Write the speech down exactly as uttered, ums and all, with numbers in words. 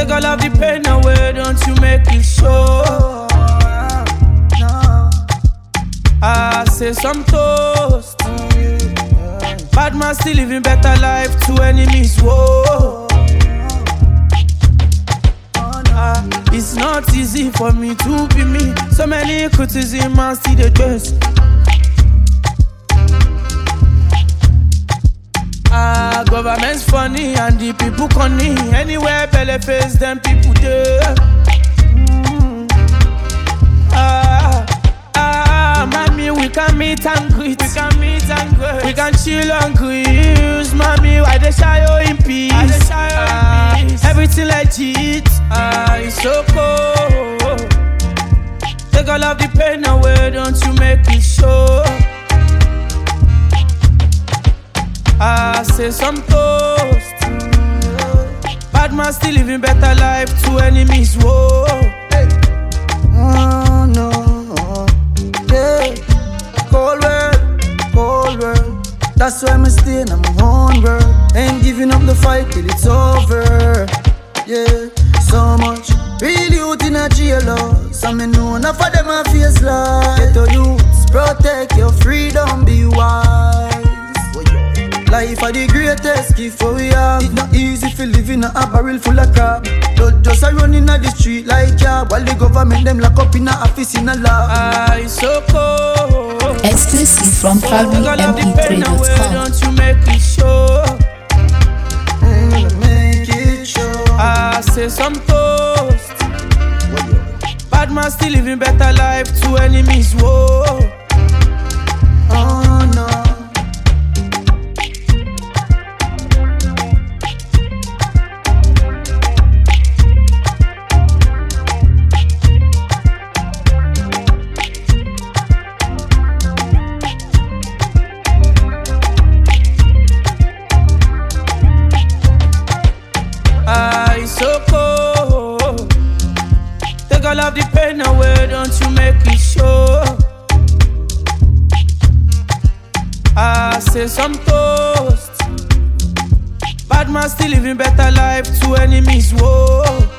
Take all of the pain away, don't you make it show. I say some toast. Bad man still living better life to enemies, whoa. Uh, it's not easy for me to be me. So many criticism and still the dress. Ah, government's funny and the people conny. Anywhere belly face them people there. Mm. Ah, ah, mommy, we can meet and greet. We can meet and greet. We can chill and grease. Mommy, why they shy in peace? Why they shy ah, in peace? Everything legit. Ah, it's so cold. Take all of the pain away, don't you make it show. I say some toast. Bad man still living better life to enemies, whoa. Hey. Oh no, yeah. Cold world, cold world. That's why I'm staying on my own world. Ain't giving up the fight till it's over. Yeah, so much real youth in a jail. Some me know enough of them a face like. Get your youths, protect your freedom, be wise. Life are the greatest gift for we have. It's not easy for living in a barrel full of crap. Don't just a run in the street like ya. While the government them lock up in a office in a lab. Ah, it's so cold. Exclusive from proudly m p three dot com. Don't you make it show. Mm, make it show. I say some toast. Bad man still living better life to enemies, whoa. Oh no. Ah, it's so cold. Take all of the pain away, don't you make it show. I say some toast. Bad man still living better life to enemies, whoa.